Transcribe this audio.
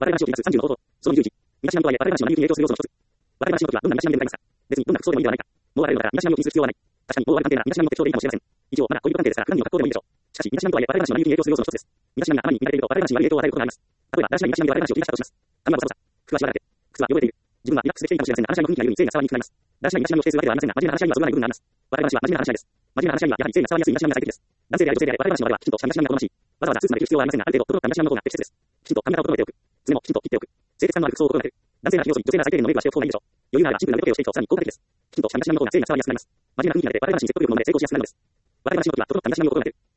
我々の話を聞きます30の方法。その21。身だしなみとはいえ、我々の話は何に影響する要素の一つ。我々の話の時はどんな身だしなみでございますか。別にどんな服装でもいいではないか。もうあらゆるのから身だしなみを気にする必要はない。確かに、もうある関係な身だしなみの特徴でいいかもしれません。一応、まだ恋人関係ですから、普段の格好でもいいでしょう。しかし、身だしなみとはいえ、我々の話は何に影響する要素の一つです。身だしなみがあまりに乱れていると、我々の話に悪い影響を与えることがあります。例えば、だらしない身だしなみで我々の話を切り出したとします。髪はボサボサ。服はしわだらけ。靴は汚れている。自分はリラックスできていいかもしれませんが、話し合いの雰囲気が緩み、性が伝わりにくくなります。だらしない身だしなみを否定するわけではありませんが、真面目な話し合いにはそぐわない部分があります。我々の話は真面目な話し合いです。真面目な話し合いにはやはり性が伝わりやすい身だしなみが最適です。男性であれ女性であれ、我々の話のあれはきちんとした身だしなみが好ましい。わざわざスーツまで着る必要はありませんが、ある程度整った身だしなみの方が適切です。きちんと髪型を整えておく。爪もきちんと切っておく。清潔感のある服装を心がける。男性ならひげを剃り、女性なら最低限のメイクはしておく方がいいでしょう。余裕があればシンプルな色気をしていくとさらに効果的です。きちんとした身だしなみの方が性が伝わりやすくなります。真面目な雰囲気が出て我々の話に説得力のので成功しやすくなるのです。我々の話の時は整った身だしなみを心がける。